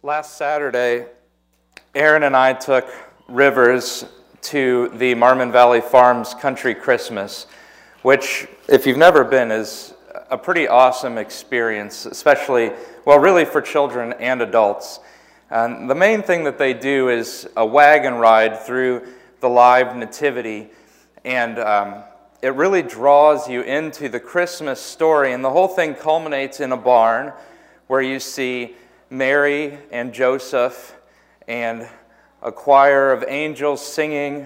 Last Saturday, Aaron and I took Rivers to the Marmon Valley Farms Country Christmas, which, if you've never been, is a pretty awesome experience, especially, well, really for children and adults. The main thing that they do is a wagon ride through the live nativity, and it really draws you into the Christmas story, and the whole thing culminates in a barn where you see Mary and Joseph and a choir of angels singing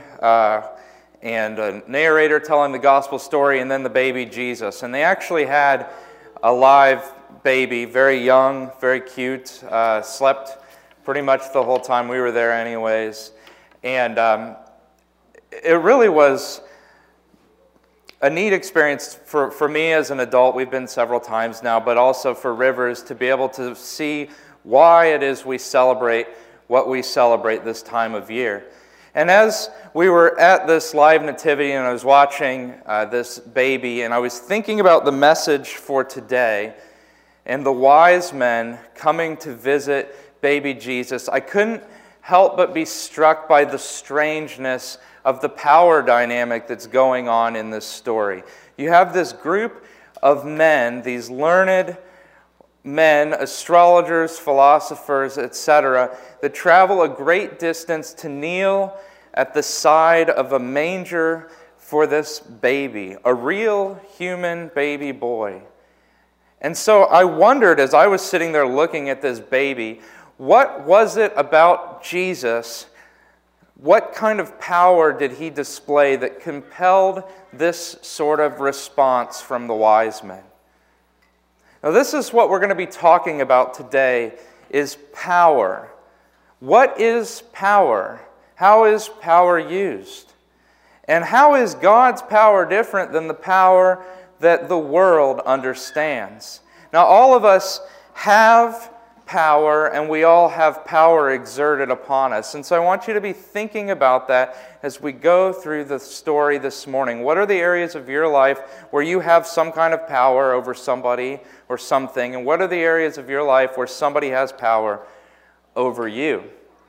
and a narrator telling the gospel story, and then the baby Jesus. And they actually had a live baby, very young, very cute, slept pretty much the whole time we were there anyways. And it really was a neat experience for me as an adult. We've been several times now, but also for Rivers to be able to see why it is we celebrate what we celebrate this time of year. And as we were at this live nativity and I was watching this baby, and I was thinking about the message for today and the wise men coming to visit baby Jesus, I couldn't help but be struck by the strangeness of the power dynamic that's going on in this story. You have this group of men, these learned men, astrologers, philosophers, etc., that travel a great distance to kneel at the side of a manger for this baby, a real human baby boy. And so I wondered, as I was sitting there looking at this baby, what was it about Jesus? What kind of power did he display that compelled this sort of response from the wise men? Now, this is what we're going to be talking about today, is power. What is power? How is power used? And how is God's power different than the power that the world understands? Now, all of us have power, and we all have power exerted upon us. And so I want you to be thinking about that as we go through the story this morning. What are the areas of your life where you have some kind of power over somebody or something? And what are the areas of your life where somebody has power over you?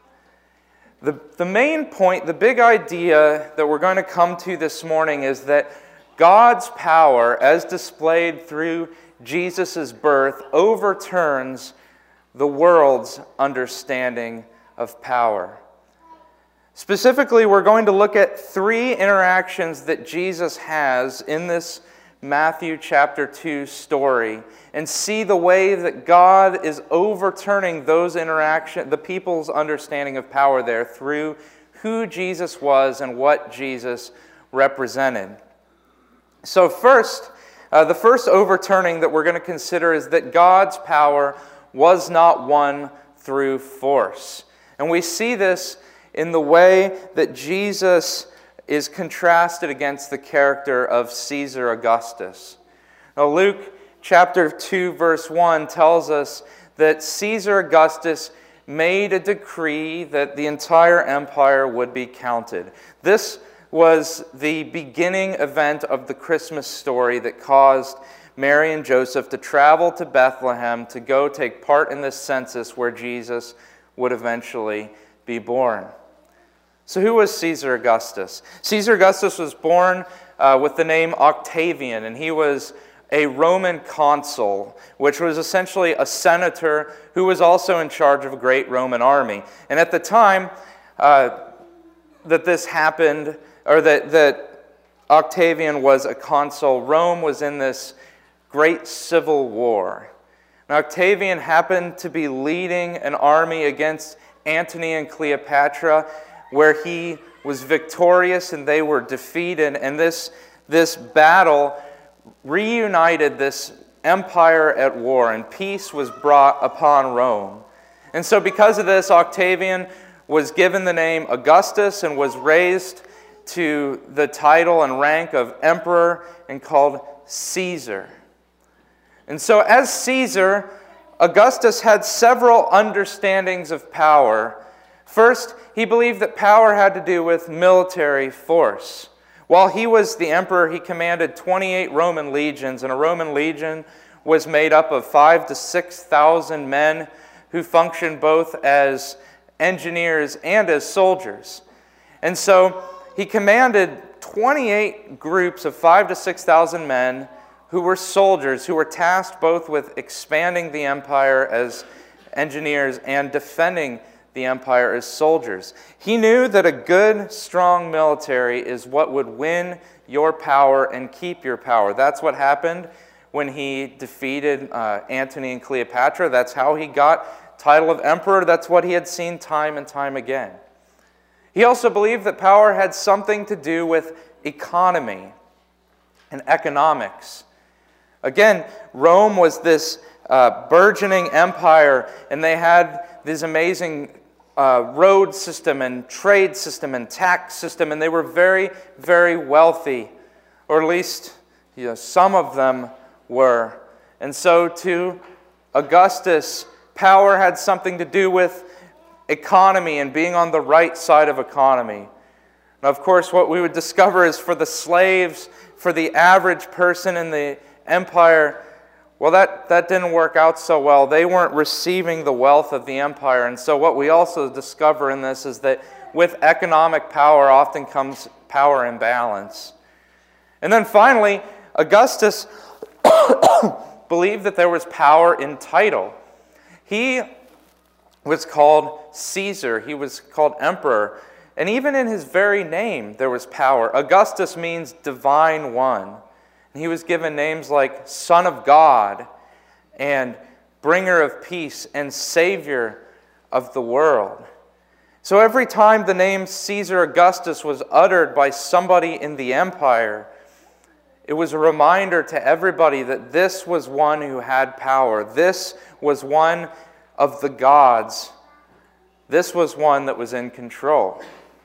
The main point, the big idea that we're going to come to this morning is that God's power, as displayed through Jesus' birth, overturns the world's understanding of power. Specifically, we're going to look at three interactions that Jesus has in this Matthew chapter 2 story and see the way that God is overturning those interactions, the people's understanding of power there, through who Jesus was and what Jesus represented. So first, the first overturning that we're going to consider is that God's power was not won through force. And we see this in the way that Jesus is contrasted against the character of Caesar Augustus. Now, Luke chapter 2, verse 1 tells us that Caesar Augustus made a decree that the entire empire would be counted. This was the beginning event of the Christmas story that caused Mary and Joseph to travel to Bethlehem to go take part in this census where Jesus would eventually be born. So who was Caesar Augustus? Caesar Augustus was born with the name Octavian, and he was a Roman consul, which was essentially a senator who was also in charge of a great Roman army. And at the time that this happened, or that Octavian was a consul, Rome was in this great civil war. Now, Octavian happened to be leading an army against Antony and Cleopatra, where he was victorious and they were defeated. And this battle reunited this empire at war, and peace was brought upon Rome. And so because of this, Octavian was given the name Augustus and was raised to the title and rank of emperor and called Caesar. And so as Caesar, Augustus had several understandings of power. First, he believed that power had to do with military force. While he was the emperor, he commanded 28 Roman legions, and a Roman legion was made up of 5,000 to 6,000 men who functioned both as engineers and as soldiers. And so he commanded 28 groups of 5,000 to 6,000 men who were soldiers, who were tasked both with expanding the empire as engineers and defending the empire as soldiers. He knew that a good, strong military is what would win your power and keep your power. That's what happened when he defeated Antony and Cleopatra. That's how he got title of emperor. That's what he had seen time and time again. He also believed that power had something to do with economy and economics. Again, Rome was this burgeoning empire, and they had this amazing road system and trade system and tax system, and they were very, very wealthy, or at least some of them were. And so to Augustus, power had something to do with economy and being on the right side of economy. Now, of course, what we would discover is for the slaves, for the average person in the empire, well, that didn't work out so well. They weren't receiving the wealth of the empire. And so what we also discover in this is that with economic power often comes power imbalance. And then finally, Augustus believed that there was power in title. He was called Caesar. He was called emperor. And even in his very name, there was power. Augustus means divine one. And he was given names like Son of God and Bringer of Peace and Savior of the world. So every time the name Caesar Augustus was uttered by somebody in the empire, it was a reminder to everybody that this was one who had power. This was one of the gods. This was one that was in control.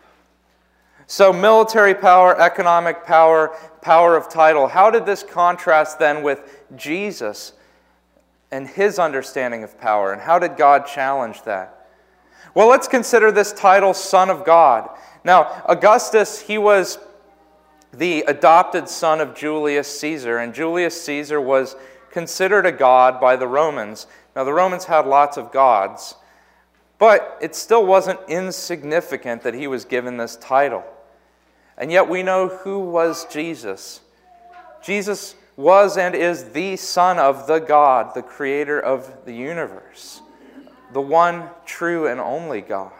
So military power, economic power, power of title. How did this contrast then with Jesus and his understanding of power? And how did God challenge that? Well, let's consider this title, Son of God. Now, Augustus, he was the adopted son of Julius Caesar, and Julius Caesar was considered a god by the Romans. Now, the Romans had lots of gods, but it still wasn't insignificant that he was given this title. And yet we know who was Jesus. Jesus was and is the Son of the God, the creator of the universe, the one true and only God.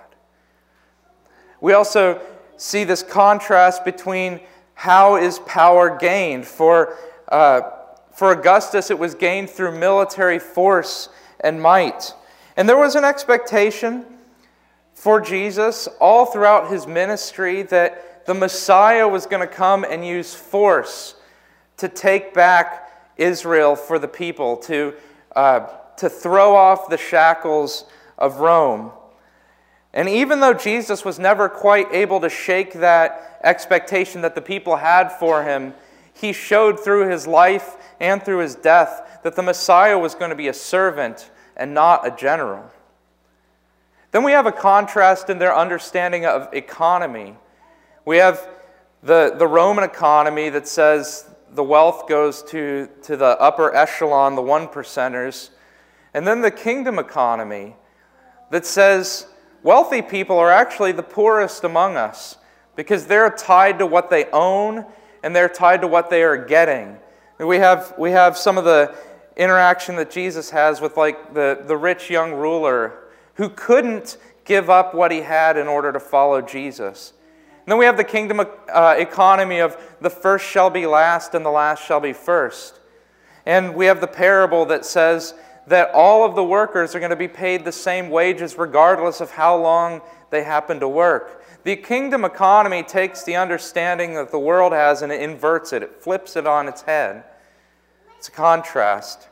We also see this contrast between how is power gained. For Augustus, it was gained through military force and might. And there was an expectation for Jesus all throughout his ministry that the Messiah was going to come and use force to take back Israel for the people, to throw off the shackles of Rome. And even though Jesus was never quite able to shake that expectation that the people had for him, he showed through his life and through his death that the Messiah was going to be a servant and not a general. Then we have a contrast in their understanding of economy. We have the Roman economy that says the wealth goes to the upper echelon, the 1%ers. And then the kingdom economy that says wealthy people are actually the poorest among us because they're tied to what they own and they're tied to what they are getting. And we have some of the interaction that Jesus has with like the rich young ruler who couldn't give up what he had in order to follow Jesus. And then we have the kingdom economy of the first shall be last and the last shall be first. And we have the parable that says that all of the workers are going to be paid the same wages regardless of how long they happen to work. The kingdom economy takes the understanding that the world has and it inverts it. It flips it on its head. It's a contrast.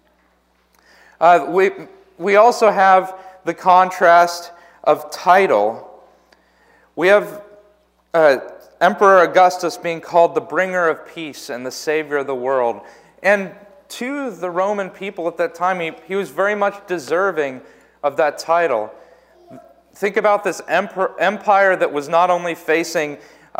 We also have the contrast of title. We have Emperor Augustus being called the bringer of peace and the savior of the world. And to the Roman people at that time, he was very much deserving of that title. Think about this empire that was not only facing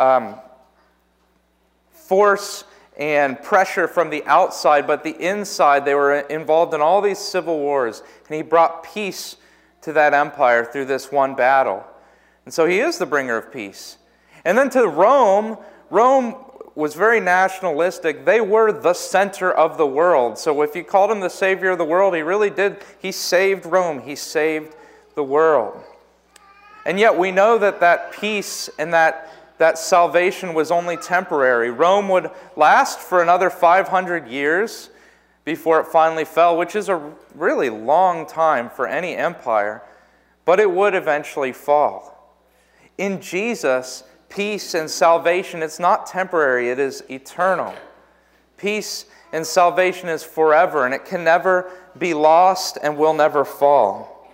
force and pressure from the outside, but the inside. They were involved in all these civil wars, and he brought peace to that empire through this one battle. And so he is the bringer of peace. And then to Rome, Rome was very nationalistic. They were the center of the world. So if you called him the savior of the world, he really did. He saved Rome. He saved the world. And yet we know that that peace and that salvation was only temporary. Rome would last for another 500 years before it finally fell, which is a really long time for any empire, but it would eventually fall. In Jesus, peace and salvation, it's not temporary, it is eternal. Peace and salvation is forever, and it can never be lost and will never fall.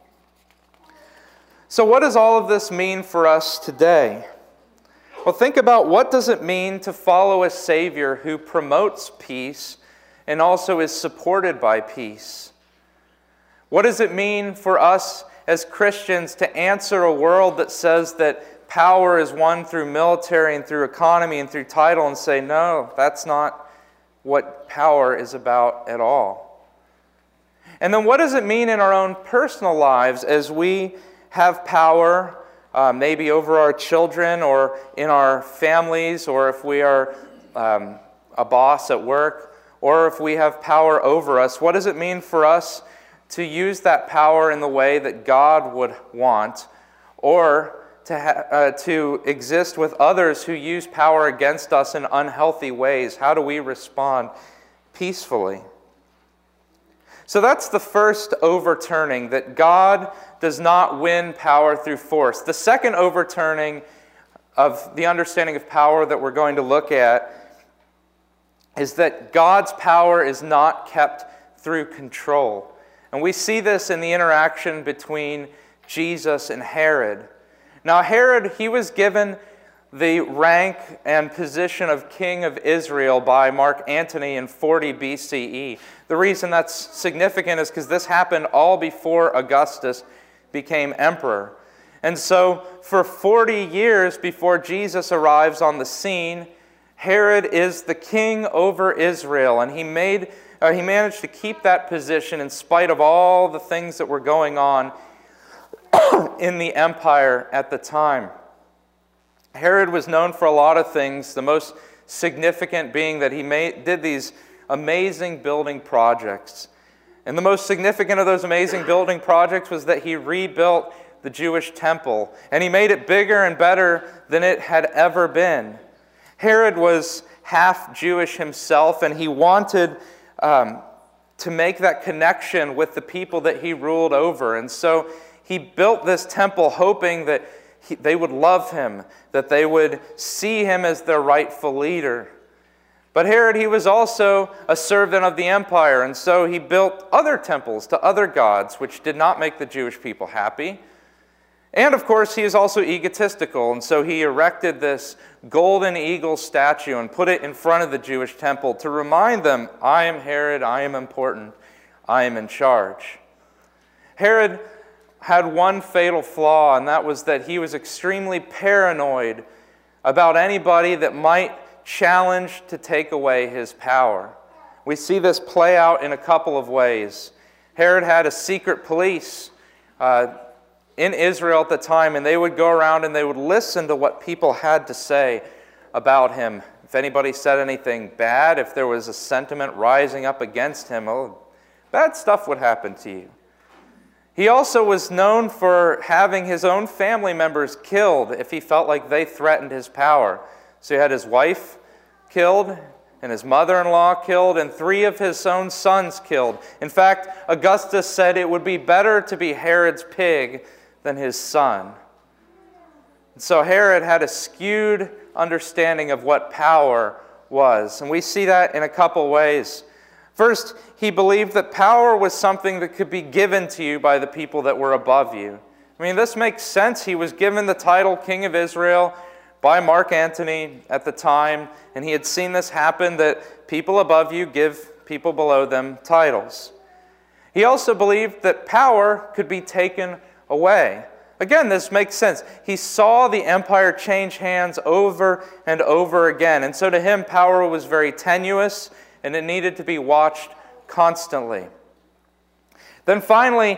So what does all of this mean for us today? Well, think about, what does it mean to follow a Savior who promotes peace and also is supported by peace? What does it mean for us as Christians to answer a world that says that power is won through military and through economy and through title, and say, no, that's not what power is about at all? And then what does it mean in our own personal lives as we have power, maybe over our children or in our families, or if we are a boss at work, or if we have power over us? What does it mean for us to use that power in the way that God would want, or to exist with others who use power against us in unhealthy ways? How do we respond peacefully? So that's the first overturning, that God does not win power through force. The second overturning of the understanding of power that we're going to look at is that God's power is not kept through control. And we see this in the interaction between Jesus and Herod. Now Herod, he was given the rank and position of king of Israel by Mark Antony in 40 BCE. The reason that's significant is because this happened all before Augustus became emperor. And so for 40 years before Jesus arrives on the scene, Herod is the king over Israel, and he managed to keep that position in spite of all the things that were going on in the empire at the time. Herod was known for a lot of things, the most significant being that he did these amazing building projects. And the most significant of those amazing building projects was that he rebuilt the Jewish temple, and he made it bigger and better than it had ever been. Herod was half Jewish himself, and he wanted to make that connection with the people that he ruled over. And so he built this temple hoping that they would love him, that they would see him as their rightful leader. But Herod, he was also a servant of the empire, and so he built other temples to other gods, which did not make the Jewish people happy. And of course, he is also egotistical, and so he erected this golden eagle statue and put it in front of the Jewish temple to remind them, I am Herod, I am important, I am in charge. Herod had one fatal flaw, and that was that he was extremely paranoid about anybody that might challenge to take away his power. We see this play out in a couple of ways. Herod had a secret police in Israel at the time, and they would go around and they would listen to what people had to say about him. If anybody said anything bad, if there was a sentiment rising up against him, bad stuff would happen to you. He also was known for having his own family members killed if he felt like they threatened his power. So he had his wife killed, and his mother-in-law killed, and 3 of his own sons killed. In fact, Augustus said it would be better to be Herod's pig than his son. And so Herod had a skewed understanding of what power was, and we see that in a couple ways. First, he believed that power was something that could be given to you by the people that were above you. I mean, this makes sense. He was given the title King of Israel by Mark Antony at the time, and he had seen this happen, that people above you give people below them titles. He also believed that power could be taken away. Again, this makes sense. He saw the empire change hands over and over again, and so to him, power was very tenuous, and it needed to be watched constantly. Then finally,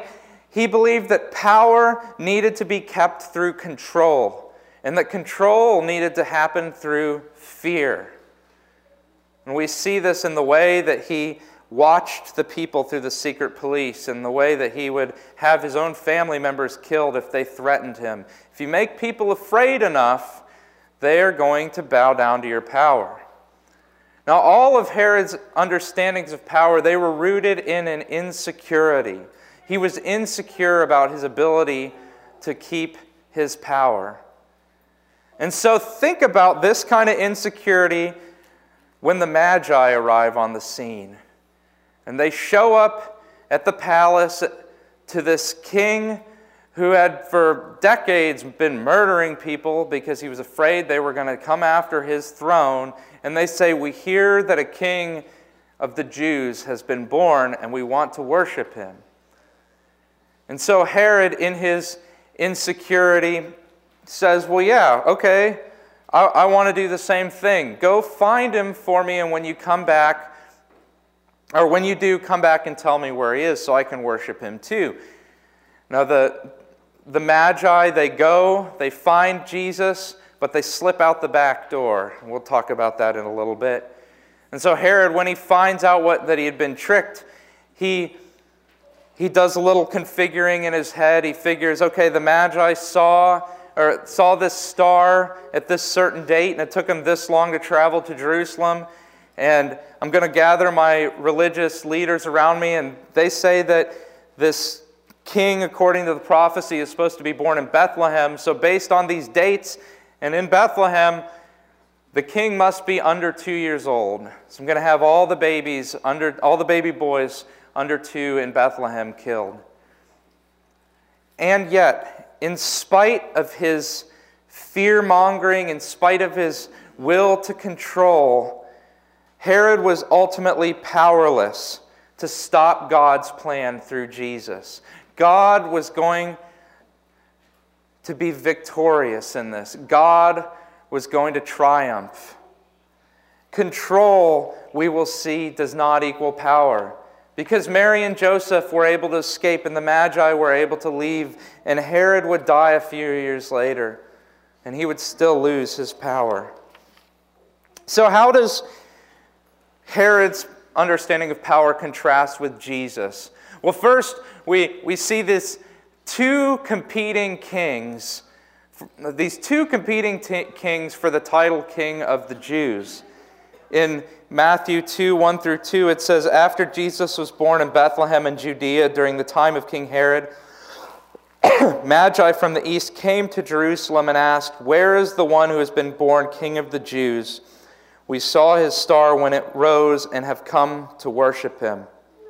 He believed that power needed to be kept through control, and that control needed to happen through fear. And we see this in the way that he watched the people through the secret police, and the way that he would have his own family members killed if they threatened him. If you make people afraid enough, they are going to bow down to your power. Now, all of Herod's understandings of power, they were rooted in an insecurity. He was insecure about his ability to keep his power. And so think about this kind of insecurity when the Magi arrive on the scene. And they show up at the palace to this king who had for decades been murdering people because he was afraid they were going to come after his throne. And they say, "We hear that a king of the Jews has been born, and we want to worship him." And so Herod, in his insecurity, says, "Well, yeah, okay, I want to do the same thing. Go find him for me, and when you come back, or when you do, come back and tell me where he is so I can worship him too." Now the Magi, they go, they find Jesus, but they slip out the back door. And we'll talk about that in a little bit. And so Herod, when he finds out that he had been tricked, he does a little configuring in his head. He figures, okay, the Magi saw this star at this certain date, and it took them this long to travel to Jerusalem. And I'm going to gather my religious leaders around me, and they say that this king, according to the prophecy, is supposed to be born in Bethlehem. So based on these dates, and in Bethlehem, the king must be under 2 years old. So I'm going to have all the baby boys under 2 in Bethlehem killed. And yet, in spite of his fear-mongering, in spite of his will to control, Herod was ultimately powerless to stop God's plan through Jesus. God was going to be victorious in this. God was going to triumph. Control, we will see, does not equal power. Because Mary and Joseph were able to escape, and the Magi were able to leave, and Herod would die a few years later, and he would still lose his power. So how does Herod's understanding of power contrast with Jesus? Well, first, we see these two competing kings for the title King of the Jews. In Matthew 2, 1 through 2, it says, "After Jesus was born in Bethlehem in Judea during the time of King Herod, Magi from the east came to Jerusalem and asked, 'Where is the one who has been born King of the Jews? We saw his star when it rose and have come to worship him.'"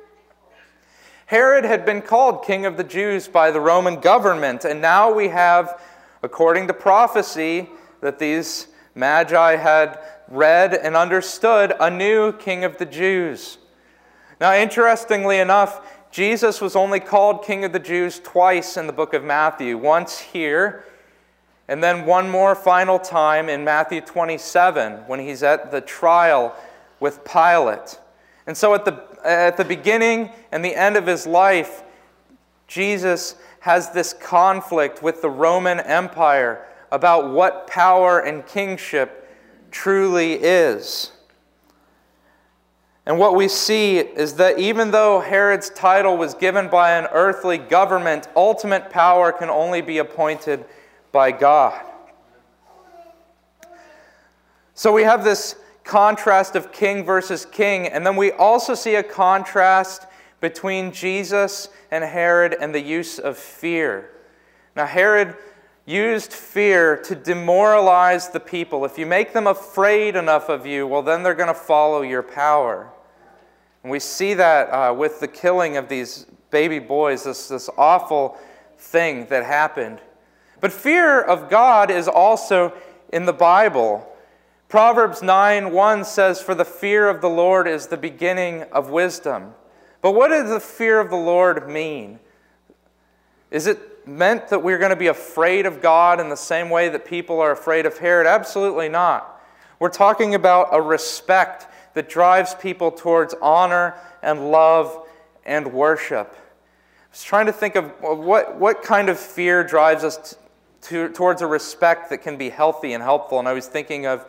Herod had been called King of the Jews by the Roman government, and now we have, according to prophecy, that these Magi had read and understood, a new King of the Jews. Now, interestingly enough, Jesus was only called King of the Jews twice in the book of Matthew. Once here, and then one more final time in Matthew 27, when he's at the trial with Pilate. And so at the beginning and the end of his life, Jesus has this conflict with the Roman Empire about what power and kingship truly is. And what we see is that even though Herod's title was given by an earthly government, ultimate power can only be appointed by God. So we have this contrast of king versus king, and then we also see a contrast between Jesus and Herod and the use of fear. Now, Herod used fear to demoralize the people. If you make them afraid enough of you, well, then they're going to follow your power. And we see that with the killing of these baby boys, this awful thing that happened. But fear of God is also in the Bible. Proverbs 9:1 says, "For the fear of the Lord is the beginning of wisdom." But what does the fear of the Lord mean? Is it meant that we're going to be afraid of God in the same way that people are afraid of Herod? Absolutely not. We're talking about a respect that drives people towards honor and love and worship. was trying to think of what kind of fear drives us towards a respect that can be healthy and helpful. And I was thinking of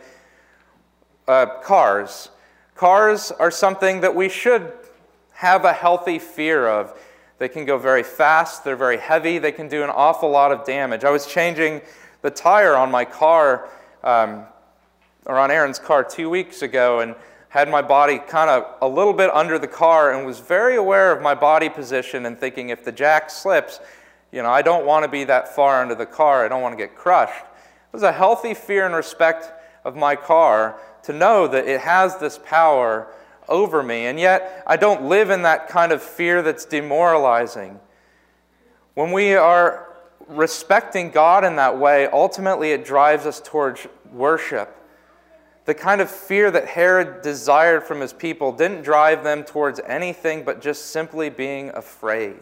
cars. Cars are something that we should have a healthy fear of. They can go very fast, they're very heavy, they can do an awful lot of damage. I was changing the tire on my car, or on Aaron's car 2 weeks ago, and had my body kind of a little bit under the car and was very aware of my body position and thinking, if the jack slips, I don't want to be that far under the car, I don't want to get crushed. It was a healthy fear and respect of my car to know that it has this power over me, and yet I don't live in that kind of fear that's demoralizing. When we are respecting God in that way, ultimately it drives us towards worship. The kind of fear that Herod desired from his people didn't drive them towards anything but just simply being afraid.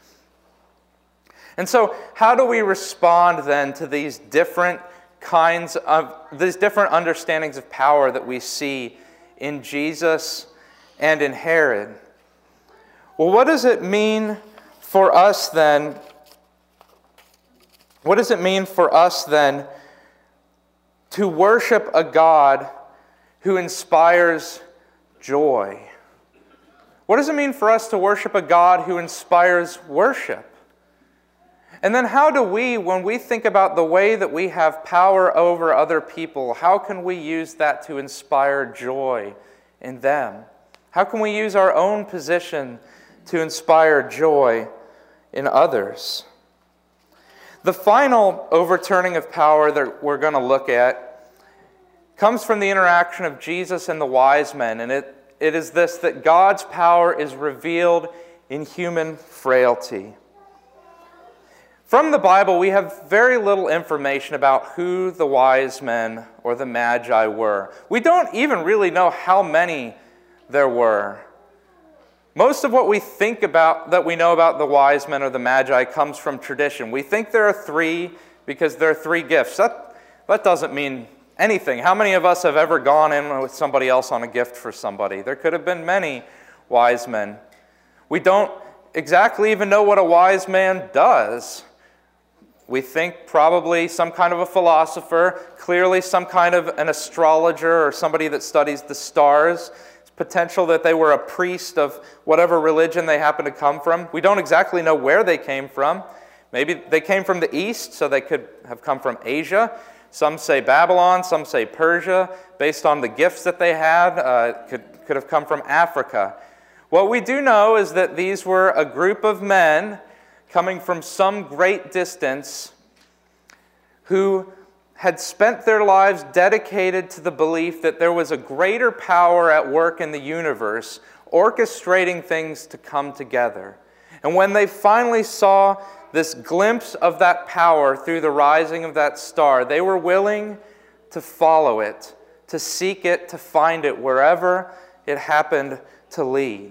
And so, how do we respond then to these different understandings of power that we see in Jesus and in Herod? Well, what does it mean for us then? What does it mean for us then to worship a God who inspires joy? What does it mean for us to worship a God who inspires worship? And then how do we, when we think about the way that we have power over other people, how can we use that to inspire joy in them? How can we use our own position to inspire joy in others? The final overturning of power that we're going to look at comes from the interaction of Jesus and the wise men, and it is this, that God's power is revealed in human frailty. From the Bible, we have very little information about who the wise men or the magi were. We don't even really know how many there were. Most of what we think about, that we know about the wise men or the magi, comes from tradition. We think there are three because there are three gifts. That doesn't mean anything. How many of us have ever gone in with somebody else on a gift for somebody? There could have been many wise men. We don't exactly even know what a wise man does. We think probably some kind of a philosopher, clearly some kind of an astrologer or somebody that studies the stars. It's potential that they were a priest of whatever religion they happen to come from. We don't exactly know where they came from. Maybe they came from the east, so they could have come from Asia. Some say Babylon, some say Persia, based on the gifts that they had, could have come from Africa. What we do know is that these were a group of men coming from some great distance who had spent their lives dedicated to the belief that there was a greater power at work in the universe, orchestrating things to come together. And when they finally saw this glimpse of that power through the rising of that star, they were willing to follow it, to seek it, to find it wherever it happened to lead.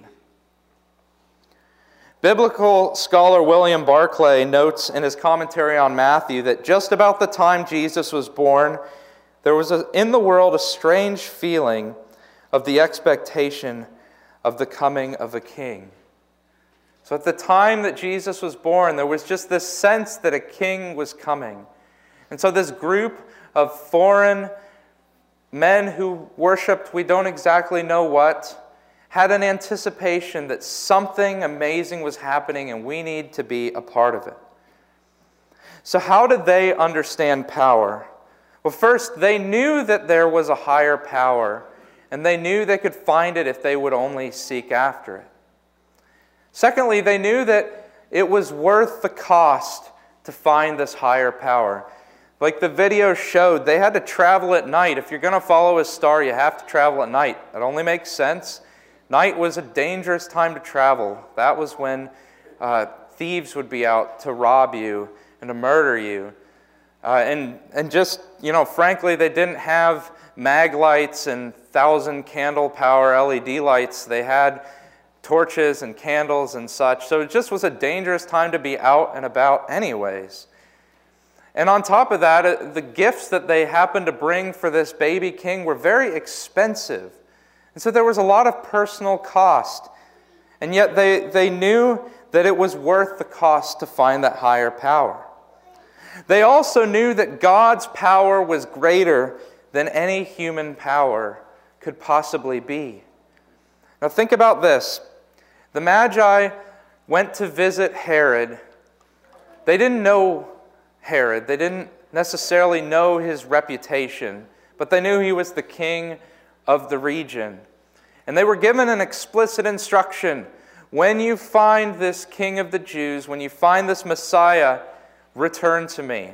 Biblical scholar William Barclay notes in his commentary on Matthew that just about the time Jesus was born, there was in the world a strange feeling of the expectation of the coming of a king. So at the time that Jesus was born, there was just this sense that a king was coming. And so this group of foreign men who worshipped, we don't exactly know what, had an anticipation that something amazing was happening and we need to be a part of it. So how did they understand power? Well, first, they knew that there was a higher power, and they knew they could find it if they would only seek after it. Secondly, they knew that it was worth the cost to find this higher power. Like the video showed, they had to travel at night. If you're going to follow a star, you have to travel at night. It only makes sense. Night was a dangerous time to travel. That was when thieves would be out to rob you and to murder you. And just, frankly, they didn't have mag lights and 1,000 candle power LED lights. They had torches and candles and such. So it just was a dangerous time to be out and about anyways. And on top of that, the gifts that they happened to bring for this baby king were very expensive. And so there was a lot of personal cost. And yet they knew that it was worth the cost to find that higher power. They also knew that God's power was greater than any human power could possibly be. Now think about this. The Magi went to visit Herod. They didn't know Herod. They didn't necessarily know his reputation, but they knew he was the king of the region. And they were given an explicit instruction: when you find this King of the Jews, when you find this Messiah, return to me.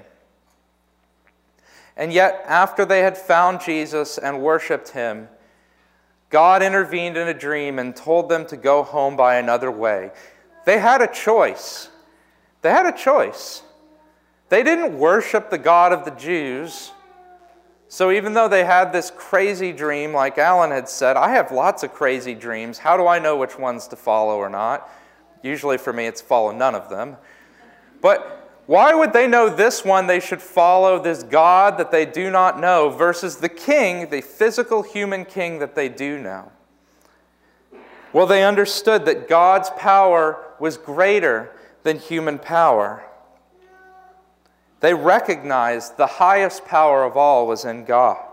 And yet, after they had found Jesus and worshiped him, God intervened in a dream and told them to go home by another way. They had a choice. They had a choice. They didn't worship the God of the Jews. So even though they had this crazy dream, like Alan had said, I have lots of crazy dreams. How do I know which ones to follow or not? Usually for me, it's follow none of them. But why would they know this one they should follow, this God that they do not know, versus the king, the physical human king that they do know? Well, they understood that God's power was greater than human power. They recognized the highest power of all was in God.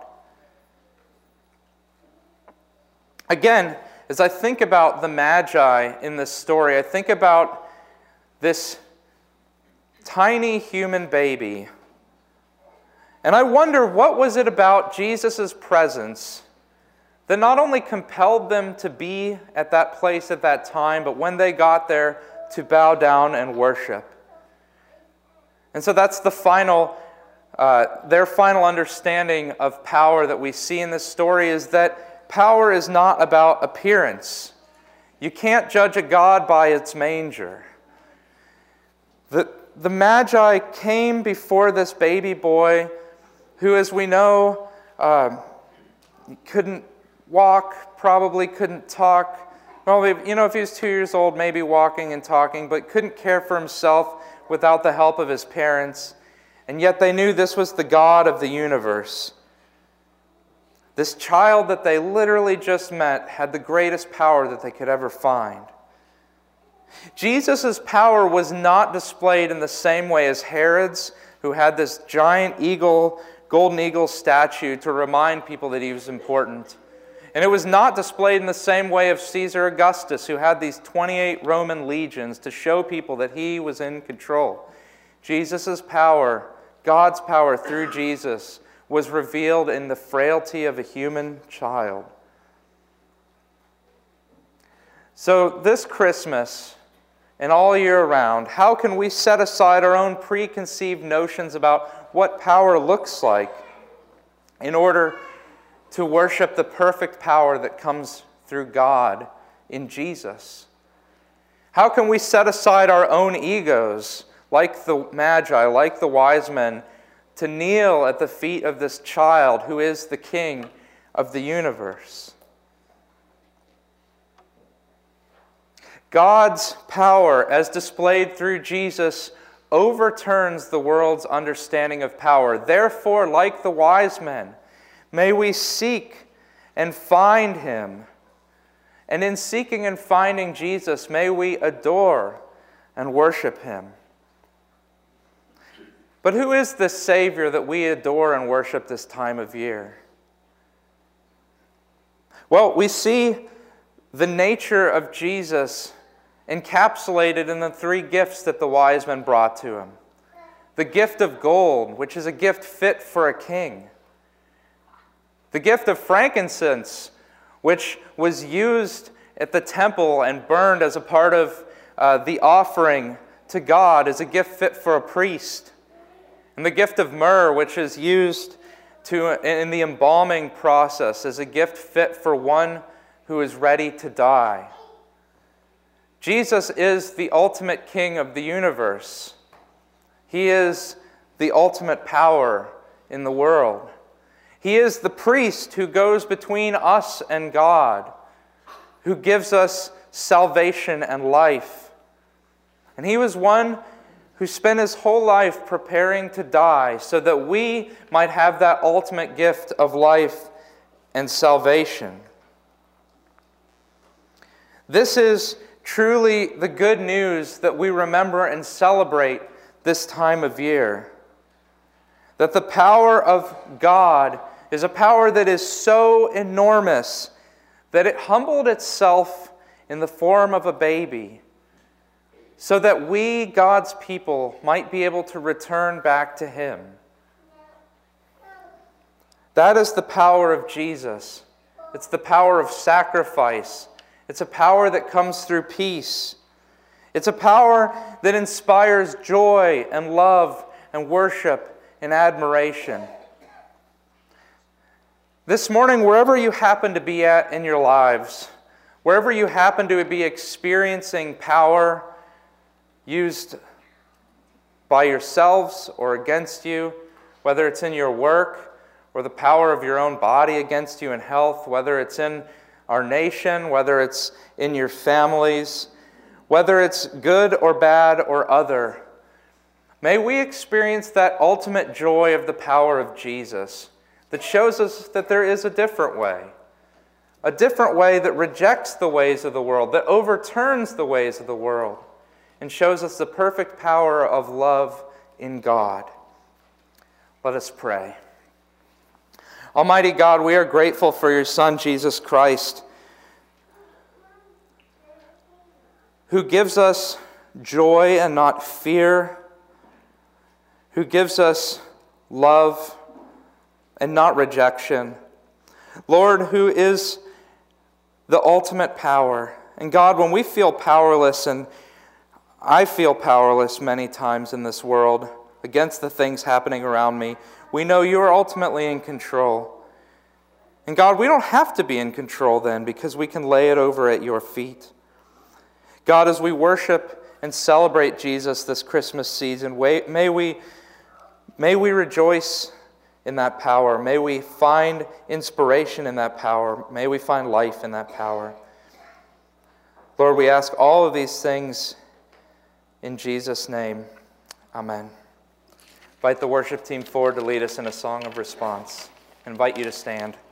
Again, as I think about the Magi in this story, I think about this tiny human baby. And I wonder, what was it about Jesus' presence that not only compelled them to be at that place at that time, but when they got there, to bow down and worship? And so that's the their final understanding of power that we see in this story, is that power is not about appearance. You can't judge a God by its manger. The Magi came before this baby boy who, as we know, couldn't walk, probably couldn't talk. Well, if he was 2 years old, maybe walking and talking, but couldn't care for himself without the help of his parents. And yet they knew this was the God of the universe. This child that they literally just met had the greatest power that they could ever find. Jesus' power was not displayed in the same way as Herod's, who had this giant golden eagle statue to remind people that he was important. And it was not displayed in the same way of Caesar Augustus, who had these 28 Roman legions to show people that he was in control. Jesus' power, God's power through Jesus, was revealed in the frailty of a human child. So this Christmas, and all year round, how can we set aside our own preconceived notions about what power looks like in order to worship the perfect power that comes through God in Jesus? How can we set aside our own egos, like the Magi, like the wise men, to kneel at the feet of this child who is the King of the universe? God's power, as displayed through Jesus, overturns the world's understanding of power. Therefore, like the wise men, may we seek and find him. And in seeking and finding Jesus, may we adore and worship him. But who is this Savior that we adore and worship this time of year? Well, we see the nature of Jesus encapsulated in the three gifts that the wise men brought to him. The gift of gold, which is a gift fit for a king. The gift of frankincense, which was used at the temple and burned as a part of the offering to God, as a gift fit for a priest. And the gift of myrrh, which is used in the embalming process, as a gift fit for one who is ready to die. Jesus is the ultimate King of the universe. He is the ultimate power in the world. He is the priest who goes between us and God, who gives us salvation and life. And he was one who spent his whole life preparing to die so that we might have that ultimate gift of life and salvation. This is truly the good news that we remember and celebrate this time of year. That the power of God is a power that is so enormous that it humbled itself in the form of a baby so that we, God's people, might be able to return back to Him. That is the power of Jesus. It's the power of sacrifice. It's a power that comes through peace. It's a power that inspires joy and love and worship and admiration. This morning, wherever you happen to be at in your lives, wherever you happen to be experiencing power used by yourselves or against you, whether it's in your work or the power of your own body against you in health, whether it's in our nation, whether it's in your families, whether it's good or bad or other, may we experience that ultimate joy of the power of Jesus that shows us that there is a different way that rejects the ways of the world, that overturns the ways of the world, and shows us the perfect power of love in God. Let us pray. Almighty God, we are grateful for your Son, Jesus Christ, who gives us joy and not fear, who gives us love and not rejection. Lord, who is the ultimate power. And God, when we feel powerless, and I feel powerless many times in this world against the things happening around me, we know you are ultimately in control. And God, we don't have to be in control then, because we can lay it over at your feet. God, as we worship and celebrate Jesus this Christmas season, may we rejoice in that power. May we find inspiration in that power. May we find life in that power. Lord, we ask all of these things in Jesus' name. Amen. Invite the worship team forward to lead us in a song of response. I invite you to stand.